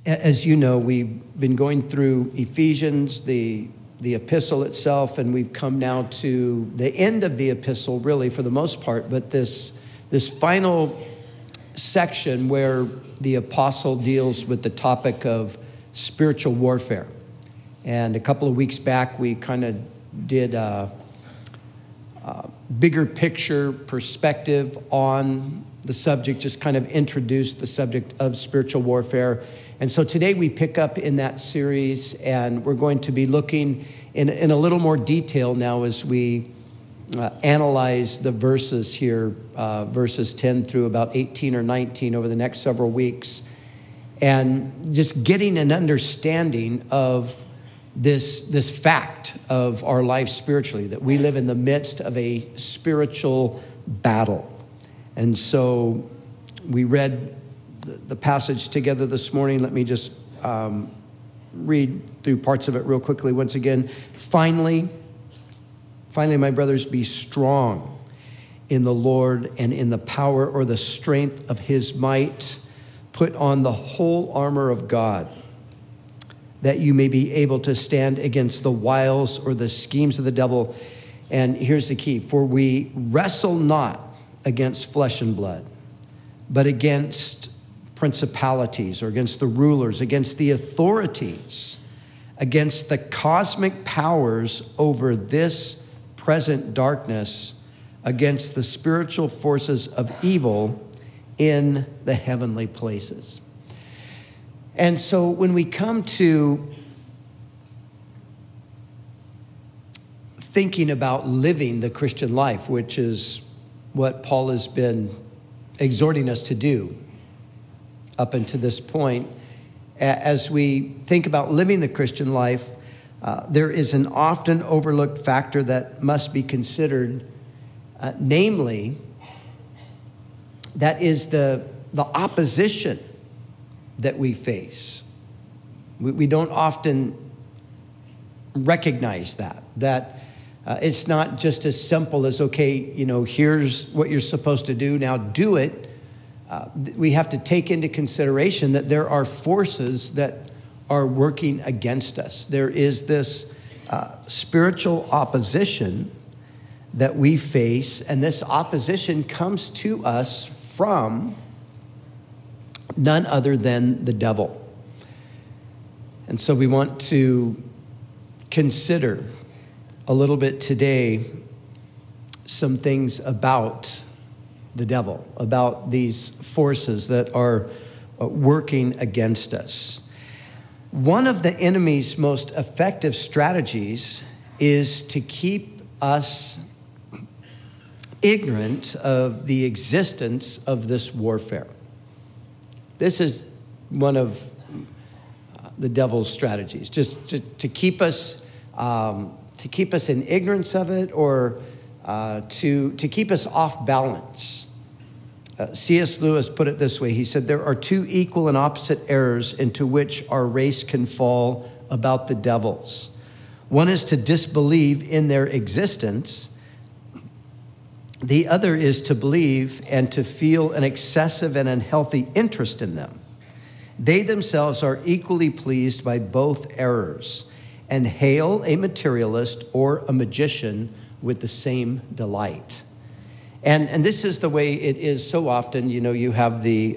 As you know, we've been going through Ephesians, the epistle itself, and we've come now to the end of the epistle, really, for the most part, but this final section where the apostle deals with the topic of spiritual warfare. And a couple of weeks back, we kind of did a bigger picture perspective on the subject, just kind of introduced the subject of spiritual warfare. And so today we pick up in that series, and we're going to be looking in a little more detail now as we analyze the verses here, verses 10 through about 18 or 19 over the next several weeks, and just getting an understanding of this fact of our life spiritually, that we live in the midst of a spiritual battle. And so we read the passage together this morning. Let me just read through parts of it real quickly once again. Finally, my brothers, be strong in the Lord and in the power or the strength of his might. Put on the whole armor of God, that you may be able to stand against the wiles or the schemes of the devil. And here's the key: for we wrestle not against flesh and blood, but against principalities, or against the rulers, against the authorities, against the cosmic powers over this present darkness, against the spiritual forces of evil in the heavenly places. And so when we come to thinking about living the Christian life, which is what Paul has been exhorting us to do up until this point, as we think about living the Christian life, there is an often overlooked factor that must be considered, namely, that is the opposition that we face. We don't often recognize that it's not just as simple as, okay, here's what you're supposed to do, now do it. We have to take into consideration that there are forces that are working against us. There is this spiritual opposition that we face, and this opposition comes to us from none other than the devil. And so we want to consider a little bit today some things about the devil, about these forces that are working against us. One of the enemy's most effective strategies is to keep us ignorant of the existence of this warfare. This is one of the devil's strategies, just to keep us in ignorance of it, or to keep us off balance. C.S. Lewis put it this way. He said, there are two equal and opposite errors into which our race can fall about the devils. One is to disbelieve in their existence. The other is to believe and to feel an excessive and unhealthy interest in them. They themselves are equally pleased by both errors and hail a materialist or a magician with the same delight. And this is the way it is so often. You have the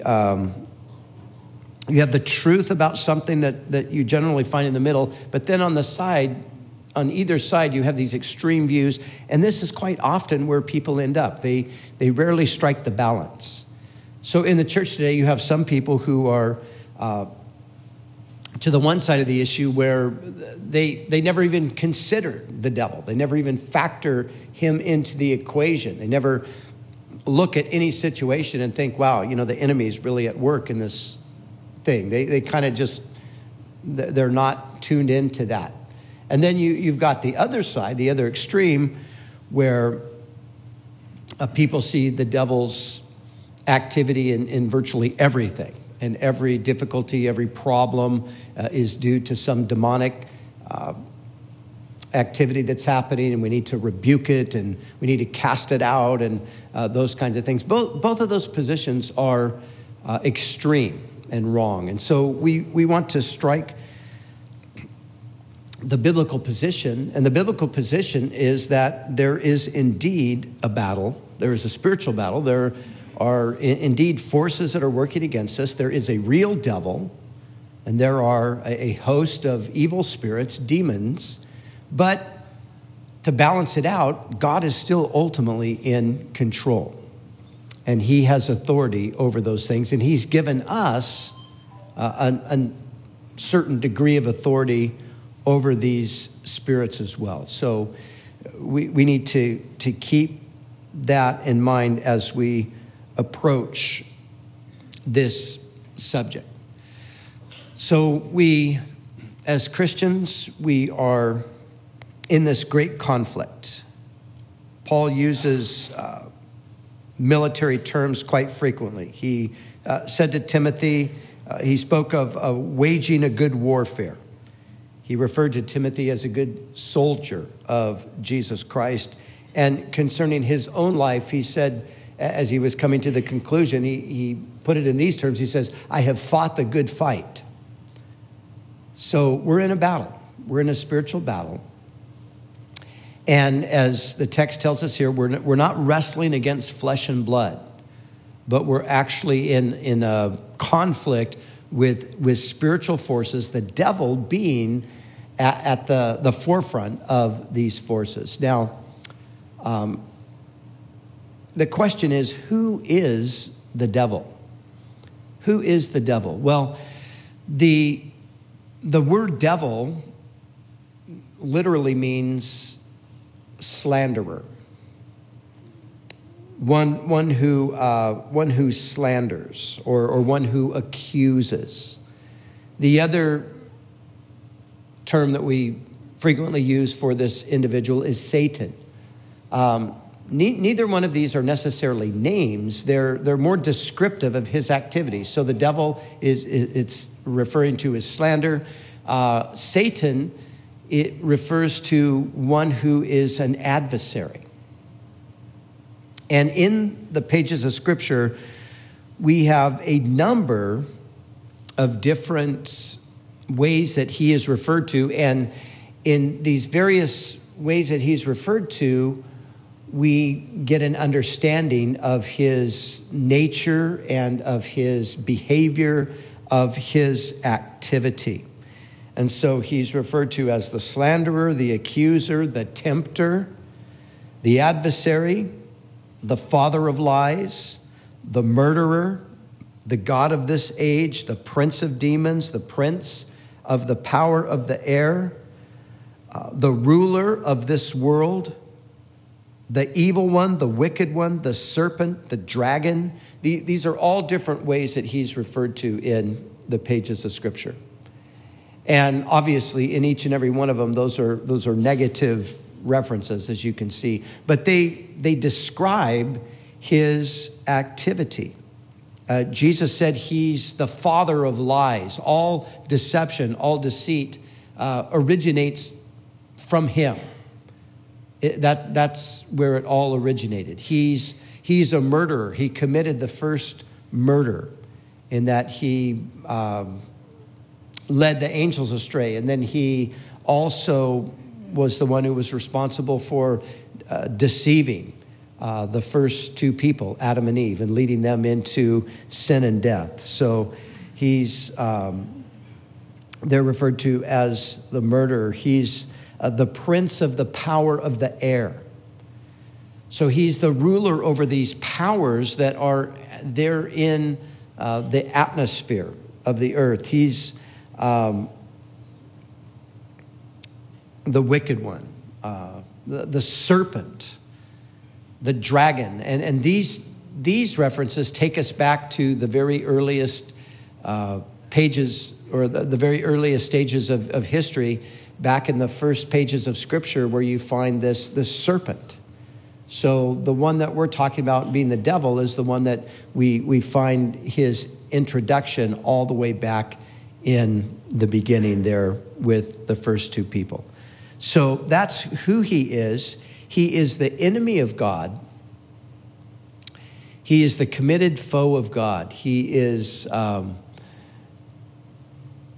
truth about something that you generally find in the middle, but then on either side, you have these extreme views, and this is quite often where people end up. They rarely strike the balance. So in the church today, you have some people who are to the one side of the issue where they never even consider the devil. They never even factor him into the equation. They never look at any situation and think, wow, the enemy is really at work in this thing. They kind of just, they're not tuned into that. And then you've got the other side, the other extreme, where people see the devil's activity in virtually everything. And every difficulty, every problem is due to some demonic activity that's happening, and we need to rebuke it, and we need to cast it out, and those kinds of things. Both of those positions are extreme. and wrong. And so we want to strike the biblical position, and the biblical position is that there is indeed a battle. There is a spiritual battle. There are indeed forces that are working against us. There is a real devil, and there are a host of evil spirits, demons. But to balance it out, God is still ultimately in control, and he has authority over those things, and he's given us a certain degree of authority over these spirits as well. So we need to keep that in mind as we approach this subject. So we, as Christians, we are in this great conflict. Paul uses military terms quite frequently. He said to Timothy, he spoke of waging a good warfare. He referred to Timothy as a good soldier of Jesus Christ. And concerning his own life, he said, as he was coming to the conclusion, he put it in these terms. He says, I have fought the good fight. So we're in a battle. We're in a spiritual battle. And as the text tells us here, we're not wrestling against flesh and blood, but we're actually in a conflict with spiritual forces, the devil being at the forefront of these forces. Now, the question is, who is the devil? Who is the devil? Well, the word devil literally means slanderer. One who slanders or one who accuses. The other term that we frequently use for this individual is Satan. Neither one of these are necessarily names. They're more descriptive of his activities. So the devil it's referring to as slander. Satan, it refers to one who is an adversary. And in the pages of Scripture, we have a number of different ways that he is referred to. And in these various ways that he's referred to, we get an understanding of his nature and of his behavior, of his activity. And so he's referred to as the slanderer, the accuser, the tempter, the adversary, the father of lies, the murderer, the god of this age, the prince of demons, the prince of the power of the air, the ruler of this world, the evil one, the wicked one, the serpent, the dragon. These are all different ways that he's referred to in the pages of Scripture. And obviously, in each and every one of them, those are negative references, as you can see. But they describe his activity. Jesus said he's the father of lies. All deception, all deceit originates from him. That's where it all originated. He's a murderer. He committed the first murder in that he led the angels astray. And then he also was the one who was responsible for deceiving the first two people, Adam and Eve, and leading them into sin and death. So they're referred to as the murderer. He's the prince of the power of the air. So he's the ruler over these powers that are there in the atmosphere of the earth. He's the wicked one, the serpent, the dragon. And these references take us back to the very earliest pages or the very earliest stages of history, back in the first pages of Scripture, where you find this serpent. So the one that we're talking about being the devil is the one that we find his introduction all the way back in the beginning there with the first two people. So that's who he is. He is the enemy of God. He is the committed foe of God. He is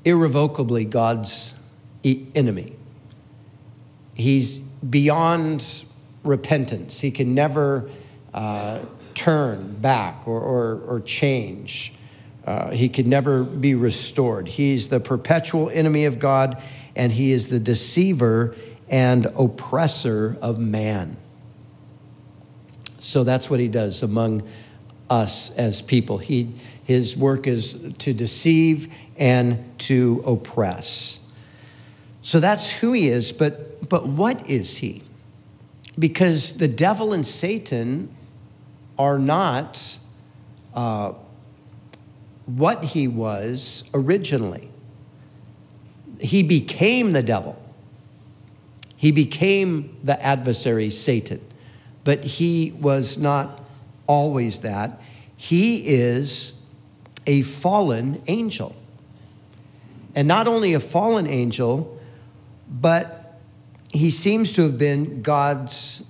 irrevocably God's enemy. He's beyond repentance. He can never turn back or change. He can never be restored. He's the perpetual enemy of God, and he is the deceiver and oppressor of man. So that's what he does among us as people. His work is to deceive and to oppress. So that's who he is, but what is he? Because the devil and Satan are not what he was originally. He became the devil. He became the adversary, Satan. But he was not always that. He is a fallen angel. And not only a fallen angel, but he seems to have been God's,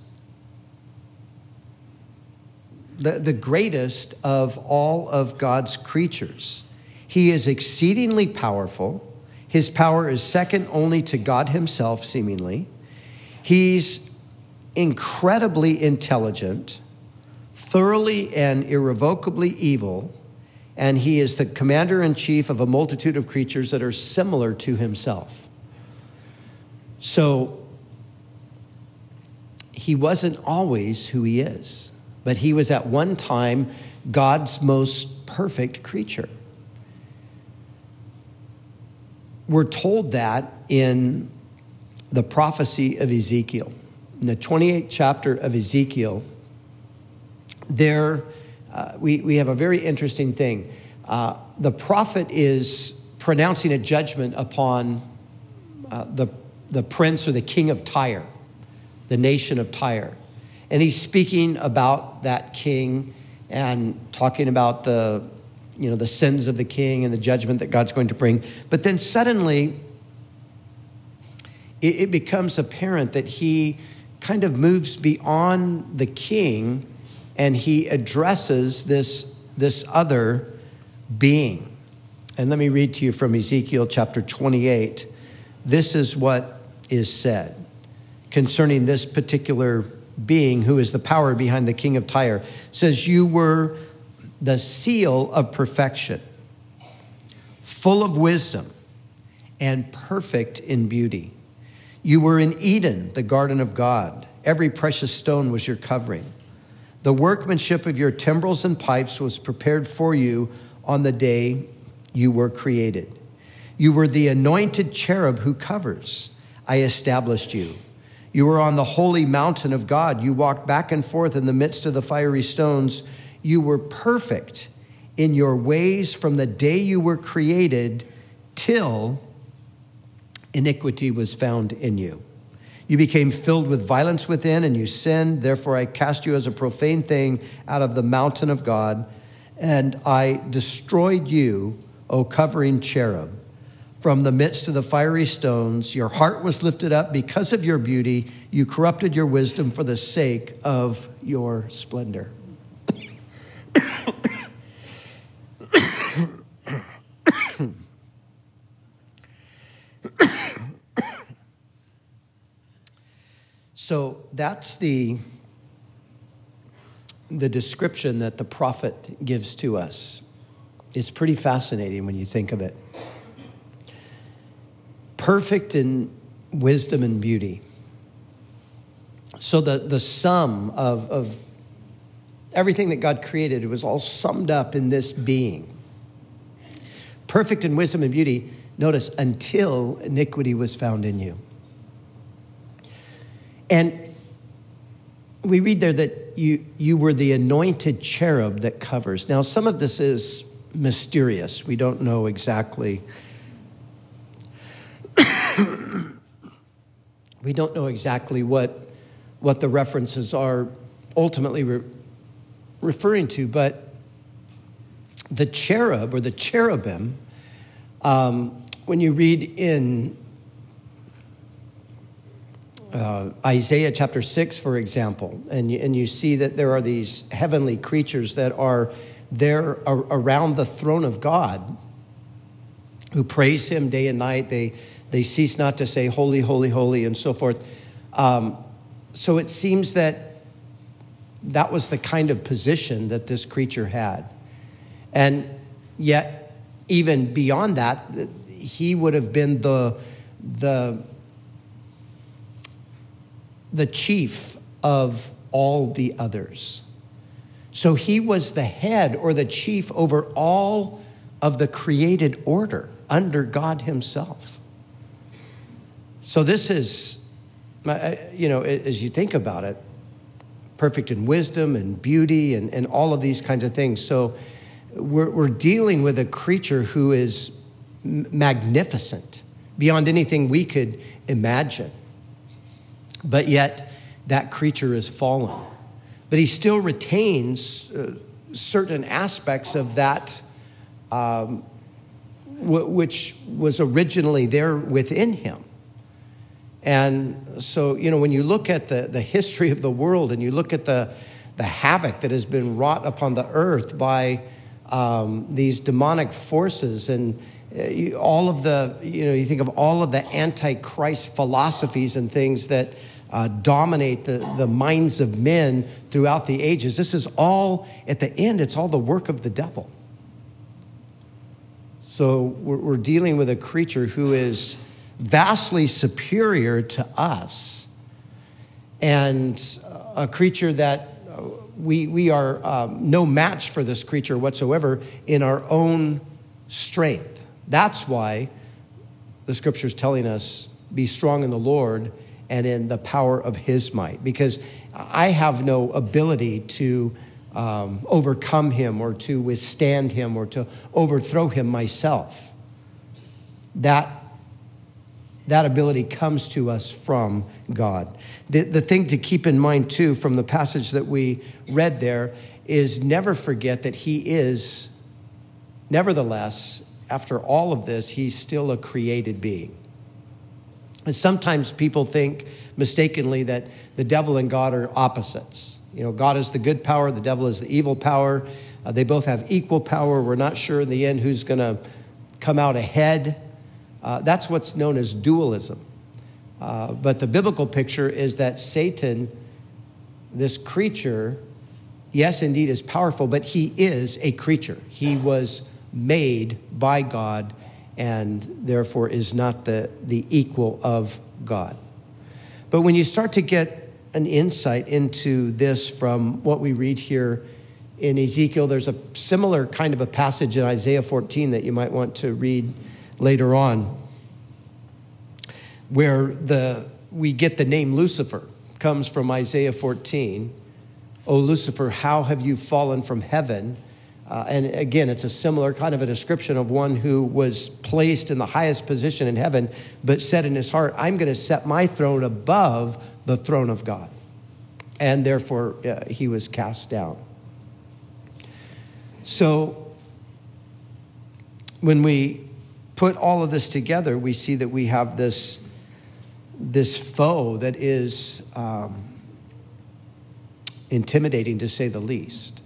the greatest of all of God's creatures. He is exceedingly powerful. His power is second only to God himself, seemingly. He's incredibly intelligent, thoroughly and irrevocably evil, and he is the commander-in-chief of a multitude of creatures that are similar to himself. So he wasn't always who he is, but he was at one time God's most perfect creature. We're told that in the prophecy of Ezekiel. In the 28th chapter of Ezekiel, there we have a very interesting thing. The prophet is pronouncing a judgment upon the prince or the king of Tyre, the nation of Tyre. And he's speaking about that king and talking about the sins of the king and the judgment that God's going to bring. But then suddenly it becomes apparent that he kind of moves beyond the king and he addresses this other being. And let me read to you from Ezekiel chapter 28. This is what is said concerning this particular being who is the power behind the king of Tyre. It says, "You were the seal of perfection, full of wisdom and perfect in beauty. You were in Eden, the garden of God. Every precious stone was your covering. The workmanship of your timbrels and pipes was prepared for you on the day you were created. You were the anointed cherub who covers. I established you. You were on the holy mountain of God. You walked back and forth in the midst of the fiery stones. You were perfect in your ways from the day you were created till iniquity was found in you. You became filled with violence within, and you sinned. Therefore, I cast you as a profane thing out of the mountain of God, and I destroyed you, O covering cherub, from the midst of the fiery stones. Your heart was lifted up because of your beauty. You corrupted your wisdom for the sake of your splendor." So that's the description that the prophet gives to us. It's pretty fascinating when you think of it. Perfect in wisdom and beauty. So the sum of everything that God created, it was all summed up in this being. Perfect in wisdom and beauty, notice, until iniquity was found in you. And we read there that you were the anointed cherub that covers. Now, some of this is mysterious. We don't know exactly. We don't know exactly what the references are ultimately referring to, but the cherub or the cherubim, when you read in Isaiah chapter 6, for example, and you see that there are these heavenly creatures that are there around the throne of God, who praise him day and night. They cease not to say, holy, holy, holy, and so forth. So it seems that was the kind of position that this creature had. And yet, even beyond that, he would have been the chief of all the others. So he was the head or the chief over all of the created order under God himself. So this is, as you think about it, perfect in wisdom and beauty and all of these kinds of things. So we're dealing with a creature who is magnificent beyond anything we could imagine. But yet that creature is fallen. But he still retains certain aspects of that which was originally there within him. And so, when you look at the history of the world and you look at the havoc that has been wrought upon the earth by these demonic forces and all of the, you think of all of the antichrist philosophies and things that dominate the minds of men throughout the ages. This is all, at the end, it's all the work of the devil. So we're dealing with a creature who is vastly superior to us, and a creature that we are no match for this creature whatsoever in our own strength. That's why the scripture is telling us, be strong in the Lord and in the power of his might, because I have no ability to overcome him or to withstand him or to overthrow him myself. That ability comes to us from God. The thing to keep in mind, too, from the passage that we read there is never forget that he is, nevertheless, after all of this, he's still a created being. And sometimes people think mistakenly that the devil and God are opposites. God is the good power, the devil is the evil power. They both have equal power. We're not sure in the end who's going to come out ahead. That's what's known as dualism. But the biblical picture is that Satan, this creature, yes, indeed, is powerful, but he is a creature. He was made by God and therefore is not the equal of God. But when you start to get an insight into this from what we read here in Ezekiel, there's a similar kind of a passage in Isaiah 14 that you might want to read later on, where we get the name Lucifer, comes from Isaiah 14. O Lucifer, how have you fallen from heaven? And again, it's a similar kind of a description of one who was placed in the highest position in heaven, but said in his heart, I'm going to set my throne above the throne of God. And therefore, he was cast down. So when we put all of this together, we see that we have this foe that is intimidating, to say the least.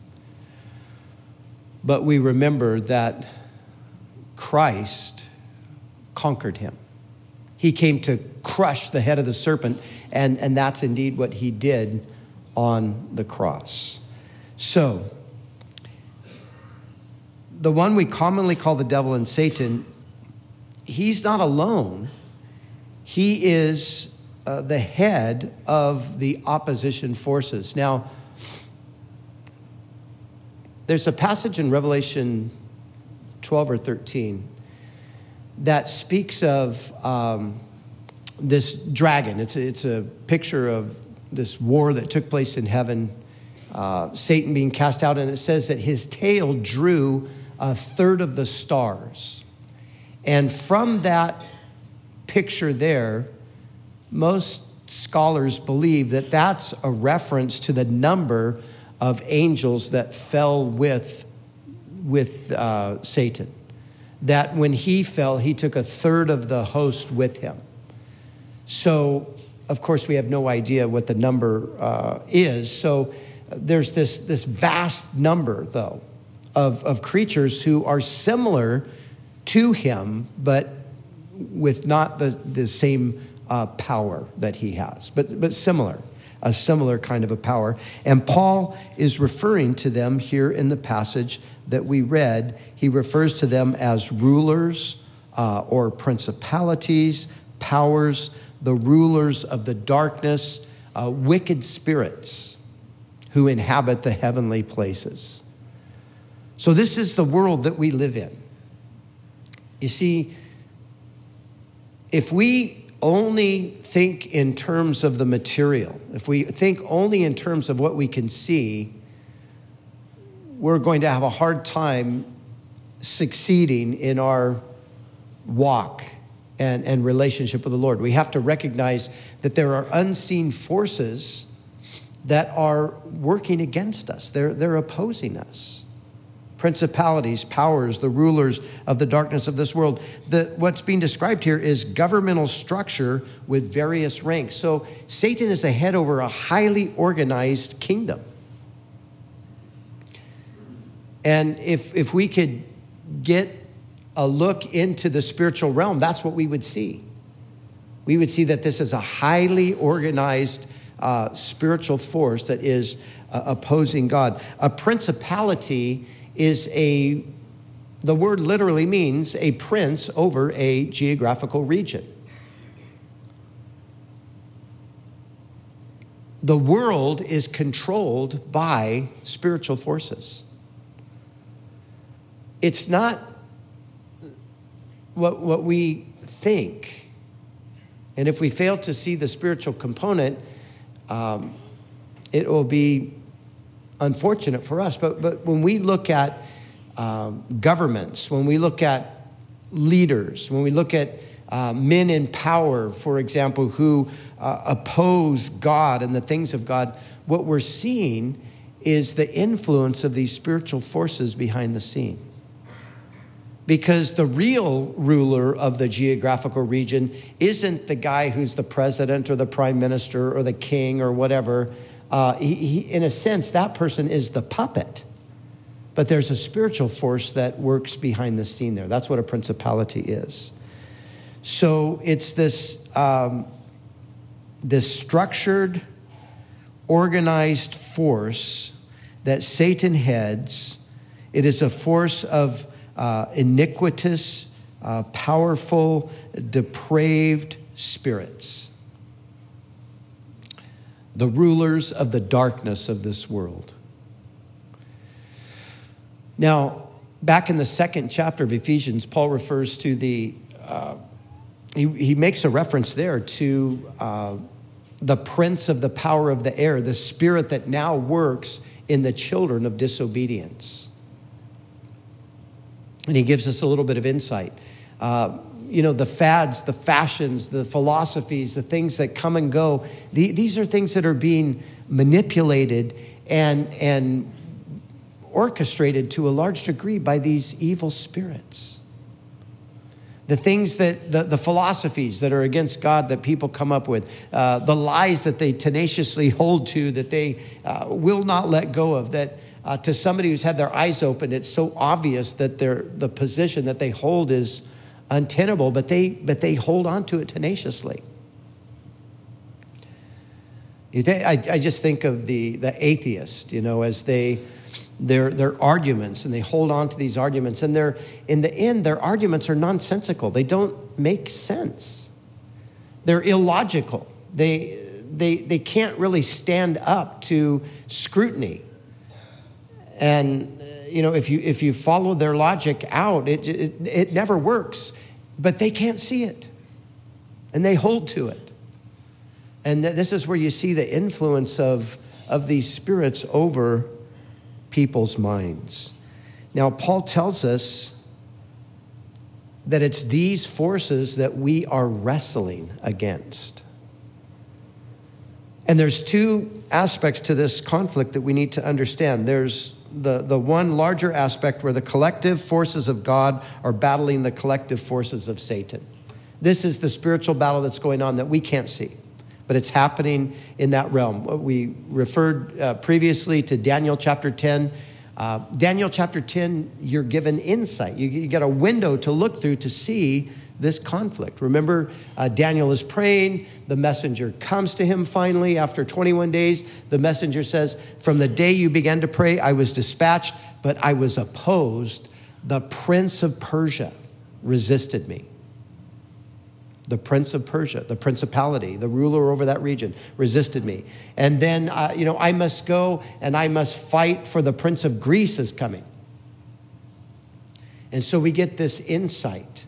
But we remember that Christ conquered him. He came to crush the head of the serpent, and that's indeed what he did on the cross. So, the one we commonly call the devil and Satan, he's not alone. He is the head of the opposition forces. Now, there's a passage in Revelation 12 or 13 that speaks of this dragon. It's a picture of this war that took place in heaven, Satan being cast out, and it says that his tail drew a third of the stars. And from that picture there, most scholars believe that that's a reference to the number of angels that fell with Satan. That when he fell, he took a third of the host with him. So, of course, we have no idea what the number is. So there's this vast number, though, of creatures who are similar to him, but with not the same power that he has, but similar, a similar kind of a power. And Paul is referring to them here in the passage that we read. He refers to them as rulers or principalities, powers, the rulers of the darkness, wicked spirits who inhabit the heavenly places. So this is the world that we live in. You see, if we only think in terms of the material, if we think only in terms of what we can see, we're going to have a hard time succeeding in our walk and relationship with the Lord. We have to recognize that there are unseen forces that are working against us. They're opposing us. Principalities, powers, the rulers of the darkness of this world. What's being described here is governmental structure with various ranks. So Satan is the head over a highly organized kingdom. And if we could get a look into the spiritual realm, that's what we would see. We would see that this is a highly organized spiritual force that is opposing God. A principality is the word literally means a prince over a geographical region. The world is controlled by spiritual forces. It's not what we think. And if we fail to see the spiritual component, it will be unfortunate for us. But when we look at governments, when we look at leaders, when we look at men in power, for example, who oppose God and the things of God, what we're seeing is the influence of these spiritual forces behind the scene. Because the real ruler of the geographical region isn't the guy who's the president or the prime minister or the king or whatever. He, in a sense, that person is the puppet. But there's a spiritual force that works behind the scene there. That's what a principality is. So it's this structured, organized force that Satan heads. It is a force of iniquitous, powerful, depraved spirits. The rulers of the darkness of this world. Now, back in the 2nd chapter of Ephesians, Paul refers to he makes a reference there to the prince of the power of the air, the spirit that now works in the children of disobedience. And he gives us a little bit of insight. The fads, the fashions, the philosophies, the things that come and go, these are things that are being manipulated and orchestrated to a large degree by these evil spirits. The things that, the philosophies that are against God that people come up with, the lies that they tenaciously hold to, that they will not let go of, that to somebody who's had their eyes open, it's so obvious that the position that they hold is untenable, but they hold on to it tenaciously. I just think of the atheist, as their arguments, and they hold on to these arguments, and in the end, their arguments are nonsensical. They don't make sense. They're illogical. They can't really stand up to scrutiny. And if you follow their logic out, it never works. But they can't see it, and they hold to it. And this is where you see the influence of these spirits over people's minds. Now, Paul tells us that it's these forces that we are wrestling against. And there's two aspects to this conflict that we need to understand. There's the one larger aspect where the collective forces of God are battling the collective forces of Satan. This is the spiritual battle that's going on that we can't see, but it's happening in that realm. We referred previously to Daniel chapter 10. Daniel chapter 10, you're given insight. You get a window to look through to see this conflict. Remember, Daniel is praying. The messenger comes to him finally after 21 days. The messenger says, from the day you began to pray, I was dispatched, but I was opposed. The prince of Persia resisted me. The prince of Persia, the principality, the ruler over that region, resisted me. And then, I must go and I must fight, for the prince of Greece is coming. And so we get this insight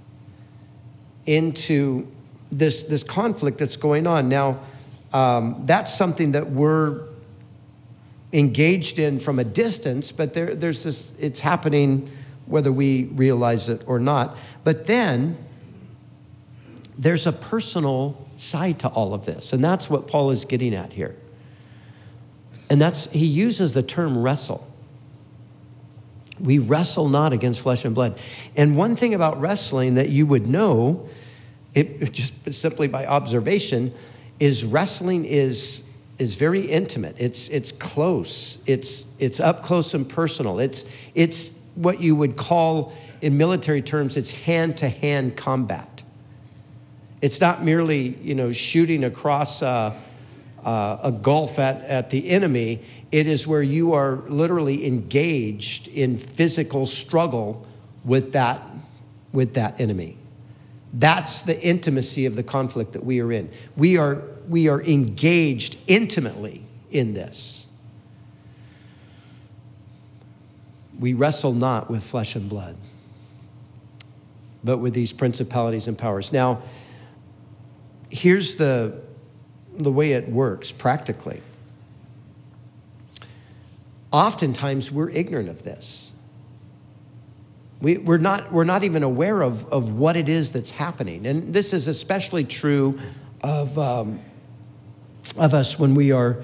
into this conflict that's going on. Now, that's something that we're engaged in from a distance, but there's this, it's happening whether we realize it or not. But then there's a personal side to all of this, and that's what Paul is getting at here. And he uses the term wrestle. We wrestle not against flesh and blood. And one thing about wrestling that you would know, it just simply by observation, is wrestling is very intimate. It's close. It's up close and personal. It's what you would call, in military terms, it's hand-to-hand combat. It's not merely, shooting across a gulf at the enemy. It is where you are literally engaged in physical struggle with that enemy. That's the intimacy of the conflict that we are in. We are engaged intimately in this. We wrestle not with flesh and blood, but with these principalities and powers. Now, here's the way it works practically. Oftentimes, we're ignorant of this. We're not even aware of what it is that's happening. And this is especially true of us when we are,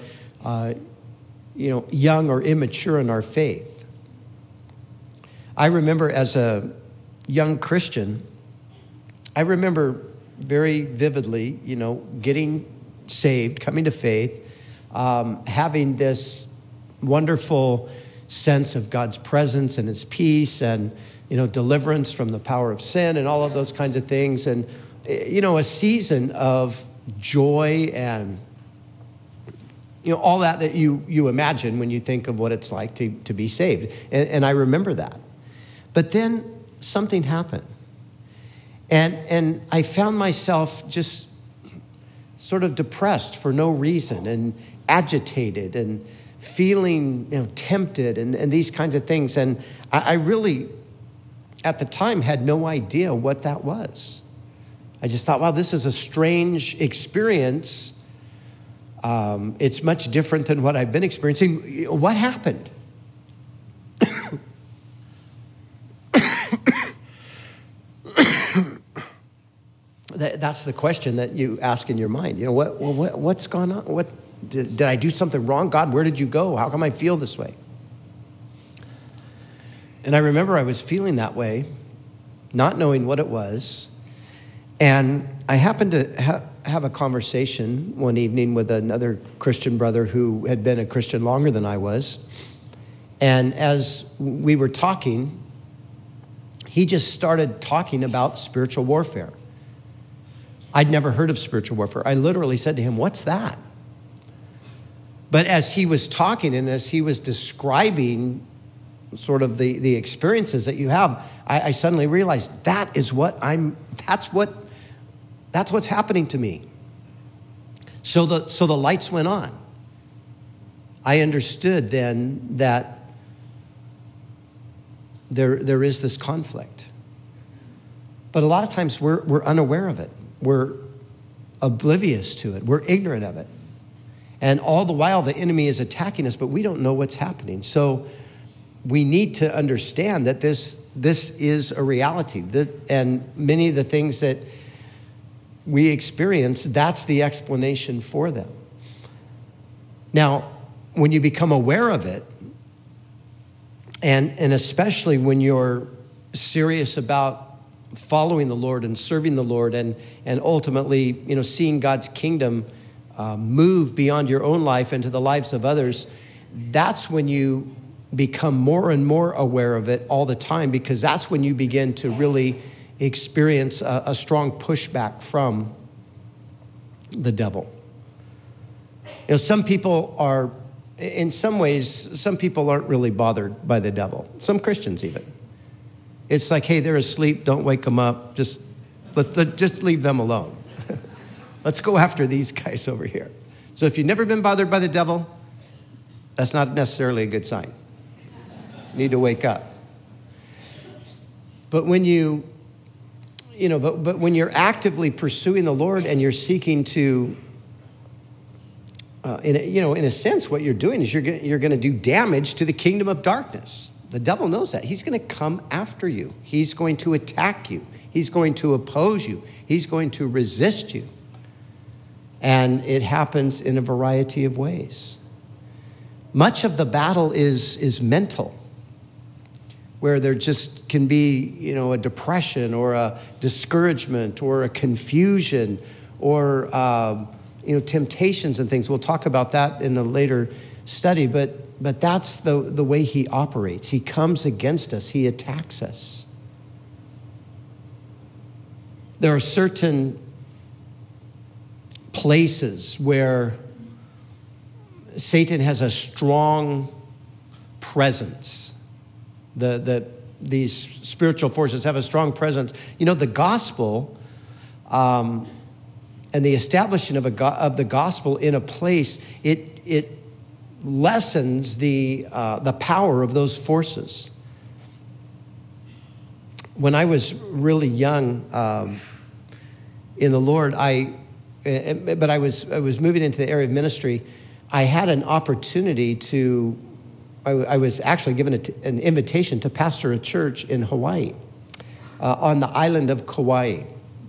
young or immature in our faith. I remember as a young Christian, I remember very vividly, getting saved, coming to faith, having this wonderful sense of God's presence and his peace and, deliverance from the power of sin and all of those kinds of things. And, a season of joy and, all that you imagine when you think of what it's like to be saved. And I remember that. But then something happened. And I found myself just sort of depressed for no reason and agitated and feeling tempted and these kinds of things. And I really, at the time, had no idea what that was. I just thought, wow, this is a strange experience. It's much different than what I've been experiencing. What happened? That's the question that you ask in your mind. What's gone on? What did I do something wrong? God, where did you go? How come I feel this way? And I remember I was feeling that way, not knowing what it was. And I happened to have a conversation one evening with another Christian brother who had been a Christian longer than I was. And as we were talking, he just started talking about spiritual warfare. I'd never heard of spiritual warfare. I literally said to him, what's that? But as he was talking and as he was describing sort of the experiences that you have, I suddenly realized that's what's happening to me. So the lights went on. I understood then that there is this conflict. But a lot of times we're unaware of it. We're oblivious to it. We're ignorant of it. And all the while the enemy is attacking us, but we don't know what's happening. So we need to understand that this is a reality. And many of the things that we experience, that's the explanation for them. Now, when you become aware of it, and especially when you're serious about following the Lord and serving the Lord and ultimately, seeing God's kingdom move beyond your own life into the lives of others, that's when you become more and more aware of it all the time, because that's when you begin to really experience a strong pushback from the devil. You know, some people are, in some ways, some people aren't really bothered by the devil. Some Christians even. It's like, hey, they're asleep, don't wake them up. Let's just leave them alone. Let's go after these guys over here. So if you've never been bothered by the devil, that's not necessarily a good sign. You need to wake up. But when but when you're actively pursuing the Lord and you're seeking to, in a sense, what you're doing is you're going to do damage to the kingdom of darkness. The devil knows that. He's going to come after you. He's going to attack you. He's going to oppose you. He's going to resist you. And it happens in a variety of ways. Much of the battle is mental, where there just can be, a depression or a discouragement or a confusion or, temptations and things. We'll talk about that in a later study, but that's the way he operates. He comes against us. He attacks us. There are certain places where Satan has a strong presence. These spiritual forces have a strong presence. The gospel and the establishment of the gospel in a place, it lessens the power of those forces. When I was really young in the Lord, I was moving into the area of ministry. I had an opportunity to. I was actually given an invitation to pastor a church in Hawaii, on the island of Kauai.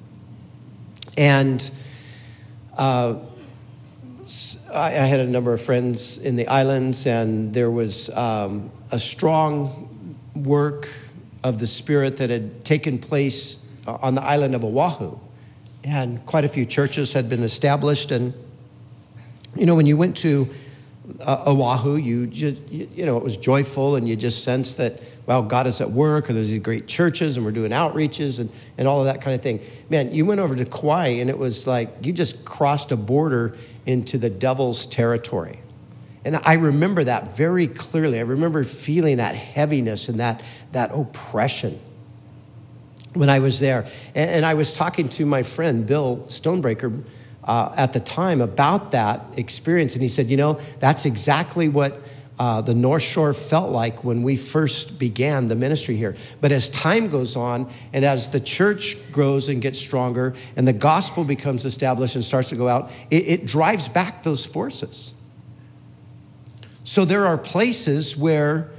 And I had a number of friends in the islands, and there was a strong work of the Spirit that had taken place on the island of Oahu. And quite a few churches had been established. And, when you went to Oahu, you just, it was joyful, and you just sense that, well, God is at work, or there's these great churches, and we're doing outreaches and all of that kind of thing. Man, you went over to Kauai, and it was like you just crossed a border into the devil's territory. And I remember that very clearly. I remember feeling that heaviness and that oppression when I was there. And I was talking to my friend, Bill Stonebreaker, at the time about that experience. And he said, that's exactly what the North Shore felt like when we first began the ministry here. But as time goes on, and as the church grows and gets stronger, and the gospel becomes established and starts to go out, it drives back those forces. So there are places where,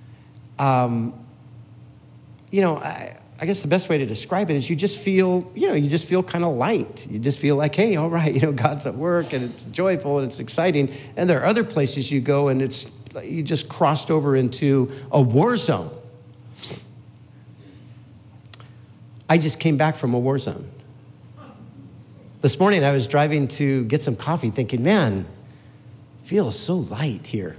I guess the best way to describe it is you just feel kind of light. You just feel like, hey, all right, God's at work, and it's joyful and it's exciting. And there are other places you go, and you just crossed over into a war zone. I just came back from a war zone. This morning I was driving to get some coffee thinking, man, it feels so light here.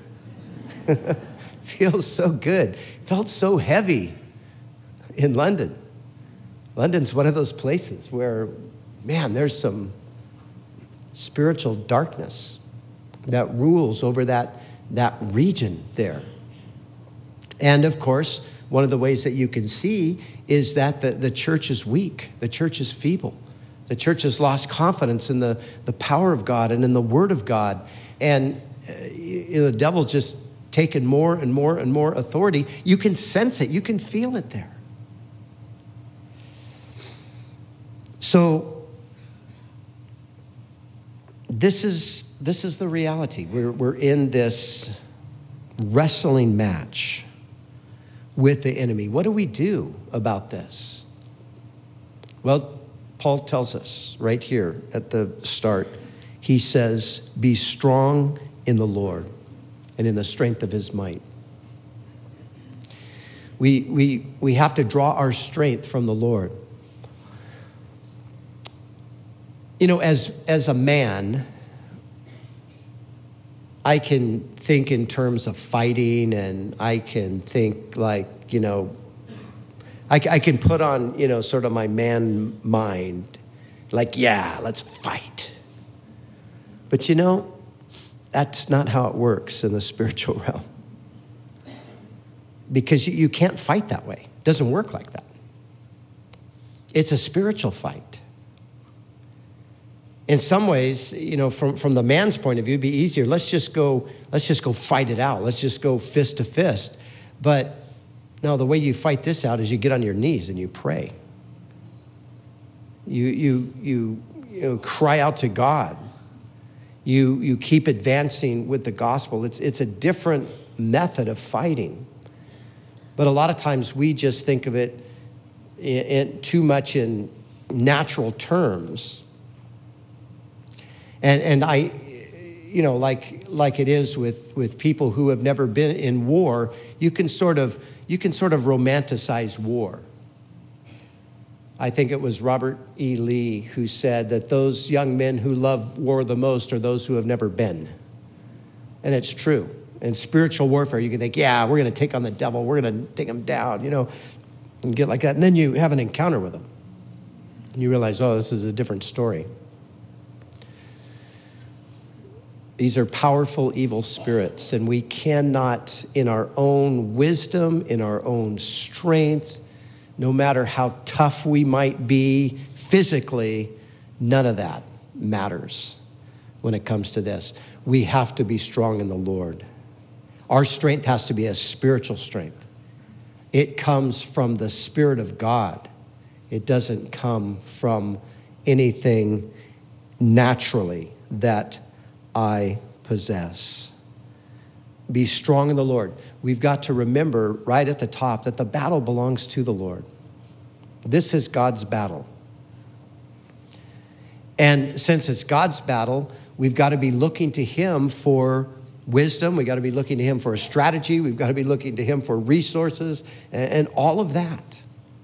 Feels so good. Felt so heavy in London. London's one of those places where, man, there's some spiritual darkness that rules over that region there. And of course, one of the ways that you can see is that the church is weak. The church is feeble. The church has lost confidence in the power of God and in the word of God. And the devil's just taken more and more and more authority. You can sense it. You can feel it there. So this is the reality. We're in this wrestling match with the enemy. What do we do about this? Well, Paul tells us right here at the start. He says, "Be strong in the Lord and in the strength of his might." We have to draw our strength from the Lord. As a man, I can think in terms of fighting, and I can think like, I can put on, sort of my man mind, like, yeah, let's fight. But that's not how it works in the spiritual realm. Because you can't fight that way. It doesn't work like that. It's a spiritual fight. In some ways, from the man's point of view, it'd be easier. Let's just go fight it out. Let's just go fist to fist. But no, the way you fight this out is you get on your knees and you pray. You cry out to God. You keep advancing with the gospel. It's a different method of fighting. But a lot of times we just think of it too much in natural terms. And I, like it is with people who have never been in war, you can sort of romanticize war. I think it was Robert E. Lee who said that those young men who love war the most are those who have never been. And it's true. In spiritual warfare, you can think, yeah, we're going to take on the devil. We're going to take him down, and get like that. And then you have an encounter with him. And you realize, oh, this is a different story. These are powerful evil spirits, and we cannot, in our own wisdom, in our own strength, no matter how tough we might be physically, none of that matters when it comes to this. We have to be strong in the Lord. Our strength has to be a spiritual strength. It comes from the Spirit of God. It doesn't come from anything naturally that I possess. Be strong in the Lord. We've got to remember right at the top that the battle belongs to the Lord. This is God's battle. And since it's God's battle, we've got to be looking to him for wisdom. We've got to be looking to him for a strategy. We've got to be looking to him for resources and all of that.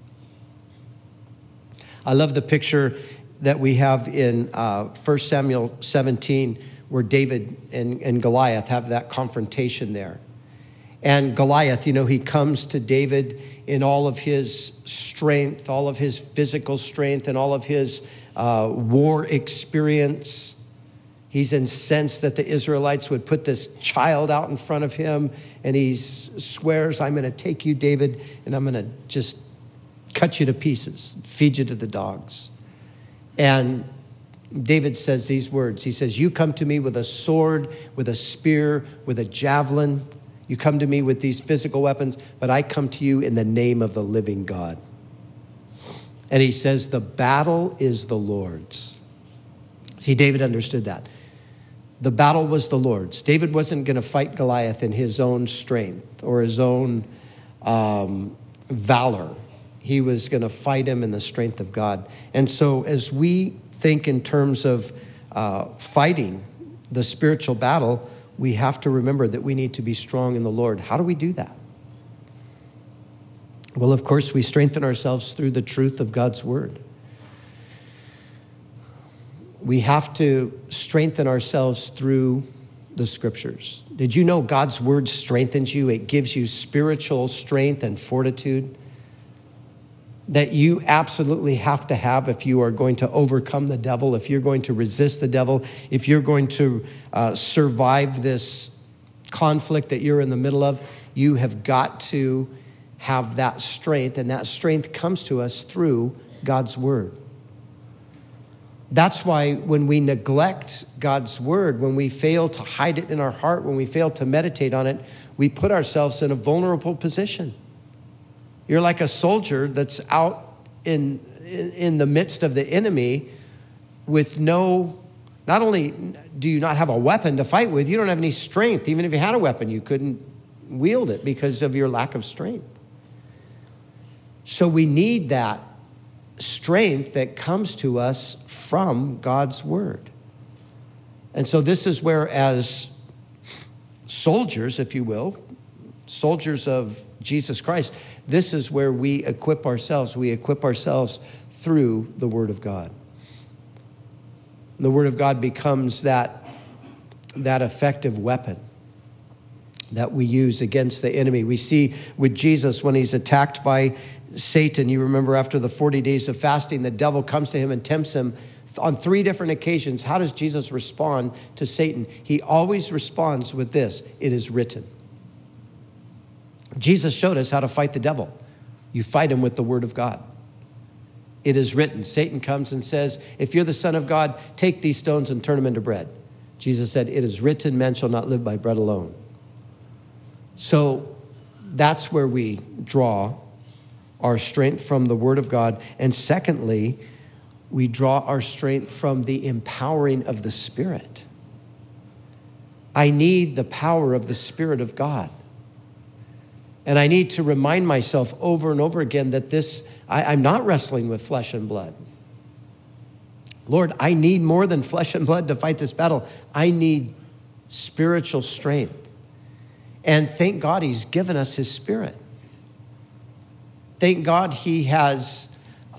I love the picture that we have in 1 Samuel 17 where David and Goliath have that confrontation there. And Goliath, he comes to David in all of his strength, all of his physical strength, and all of his war experience. He's incensed that the Israelites would put this child out in front of him, and he swears, I'm going to take you, David, and I'm going to just cut you to pieces, feed you to the dogs. And David says these words. He says, you come to me with a sword, with a spear, with a javelin. You come to me with these physical weapons, but I come to you in the name of the living God. And he says, the battle is the Lord's. See, David understood that. The battle was the Lord's. David wasn't going to fight Goliath in his own strength or his own valor. He was going to fight him in the strength of God. And so as we think in terms of fighting the spiritual battle, we have to remember that we need to be strong in the Lord. How do we do that? Well, of course, we strengthen ourselves through the truth of God's word. We have to strengthen ourselves through the scriptures. Did you know God's word strengthens you? It gives you spiritual strength and fortitude that you absolutely have to have if you are going to overcome the devil, if you're going to resist the devil, if you're going to survive this conflict that you're in the middle of. You have got to have that strength, and that strength comes to us through God's word. That's why when we neglect God's word, when we fail to hide it in our heart, when we fail to meditate on it, we put ourselves in a vulnerable position. You're like a soldier that's out in the midst of the enemy with not only do you not have a weapon to fight with, you don't have any strength. Even if you had a weapon, you couldn't wield it because of your lack of strength. So we need that strength that comes to us from God's word. And so this is where, as soldiers, if you will, soldiers of Jesus Christ, this is where we equip ourselves. We equip ourselves through the word of God. The word of God becomes that that effective weapon that we use against the enemy. We see with Jesus when he's attacked by Satan, you remember after the 40 days of fasting, the devil comes to him and tempts him on 3 different occasions. How does Jesus respond to Satan? He always responds with this: it is written. Jesus showed us how to fight the devil. You fight him with the word of God. It is written. Satan comes and says, if you're the Son of God, take these stones and turn them into bread. Jesus said, it is written, man shall not live by bread alone. So that's where we draw our strength from the word of God. And secondly, we draw our strength from the empowering of the Spirit. I need the power of the Spirit of God. And I need to remind myself over and over again that I'm not wrestling with flesh and blood. Lord, I need more than flesh and blood to fight this battle. I need spiritual strength. And thank God he's given us his Spirit. Thank God he has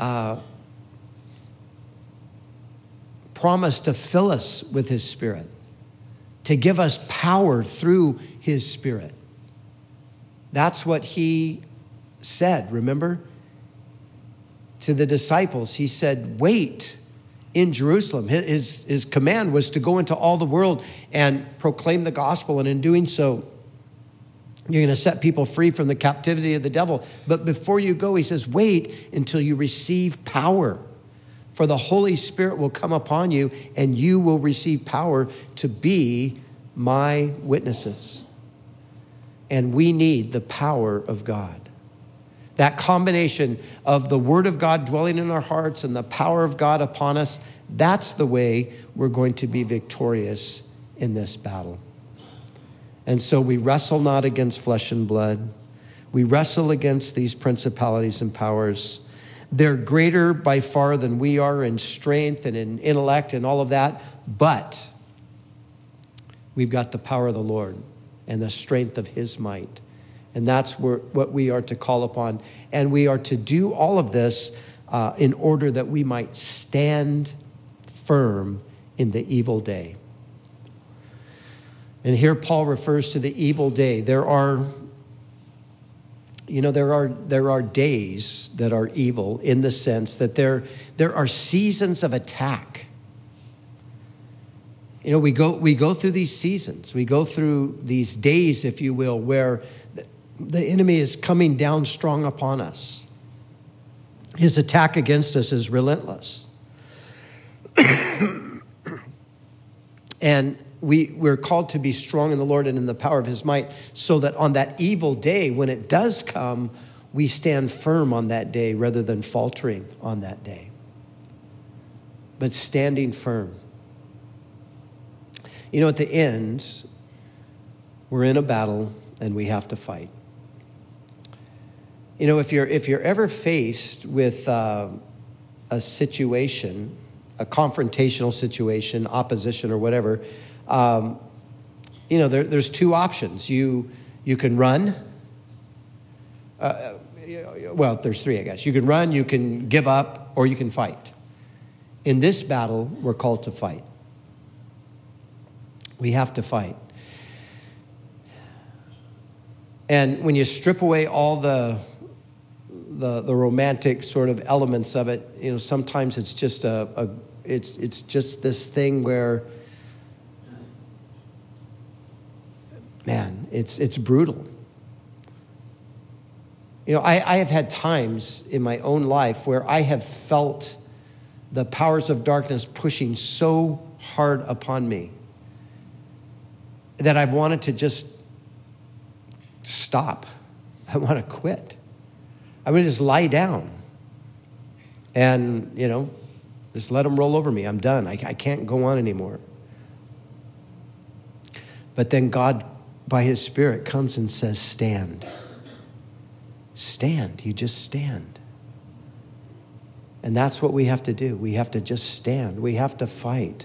promised to fill us with his Spirit, to give us power through his Spirit. That's what he said, remember? To the disciples, he said, wait in Jerusalem. His command was to go into all the world and proclaim the gospel. And in doing so, you're going to set people free from the captivity of the devil. But before you go, he says, wait until you receive power. For the Holy Spirit will come upon you, and you will receive power to be my witnesses. And we need the power of God. That combination of the word of God dwelling in our hearts and the power of God upon us, that's the way we're going to be victorious in this battle. And so we wrestle not against flesh and blood. We wrestle against these principalities and powers. They're greater by far than we are in strength and in intellect and all of that. But we've got the power of the Lord and the strength of his might. And that's what we are to call upon. And we are to do all of this in order that we might stand firm in the evil day. And here Paul refers to the evil day. There are days that are evil in the sense that there are seasons of attack. You know, we go through these seasons. We go through these days, if you will, where the enemy is coming down strong upon us. His attack against us is relentless. And we're called to be strong in the Lord and in the power of his might, so that on that evil day, when it does come, we stand firm on that day rather than faltering on that day. But standing firm. You know, at the end, we're in a battle and we have to fight. You know, if you're ever faced with a situation, a confrontational situation, opposition or whatever, there's 2 options. You can run. Well, there's 3, I guess. You can run, you can give up, or you can fight. In this battle, we're called to fight. We have to fight. And when you strip away all the romantic sort of elements of it, you know, sometimes it's just it's just this thing where, man, it's brutal. You know, I have had times in my own life where I have felt the powers of darkness pushing so hard upon me that I've wanted to just stop. I want to quit. I would just lie down and, you know, just let them roll over me. I'm done. I can't go on anymore. But then God, by his Spirit, comes and says, stand. Stand. You just stand. And that's what we have to do. We have to just stand. We have to fight.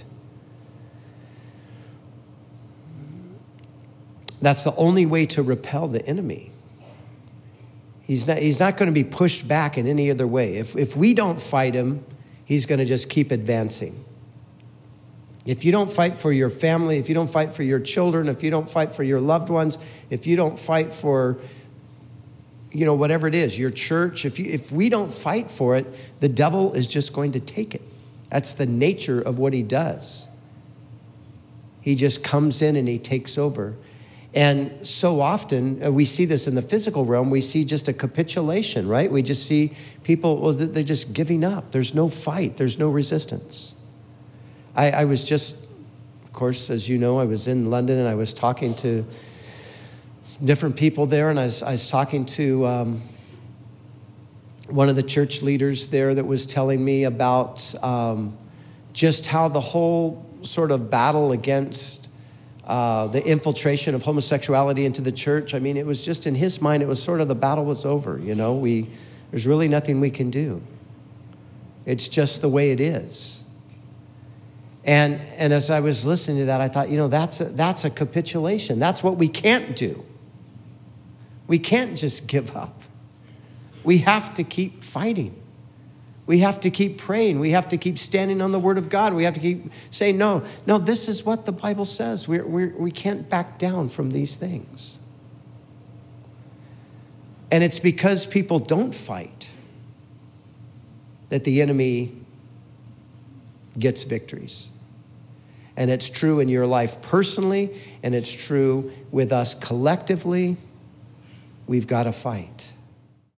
That's the only way to repel the enemy. He's not going to be pushed back in any other way. If we don't fight him, he's going to just keep advancing. If you don't fight for your family, if you don't fight for your children, if you don't fight for your loved ones, if you don't fight for, whatever it is, your church, if we don't fight for it, the devil is just going to take it. That's the nature of what he does. He just comes in and he takes over. And so often, we see this in the physical realm, we see just a capitulation, right? We just see people, well, they're just giving up. There's no fight. There's no resistance. I was just, of course, as you know, I was in London and I was talking to different people there, and I was talking to one of the church leaders there that was telling me about just how the whole sort of battle against the infiltration of homosexuality into the church, I mean, it was just in his mind, it was sort of the battle was over, there's really nothing we can do. It's just the way it is. And as I was listening to that, I thought, that's a capitulation. That's what we can't do. We can't just give up. We have to keep fighting. We have to keep praying. We have to keep standing on the word of God. We have to keep saying, no, this is what the Bible says. We can't back down from these things. And it's because people don't fight that the enemy gets victories. And it's true in your life personally, and it's true with us collectively. We've got to fight.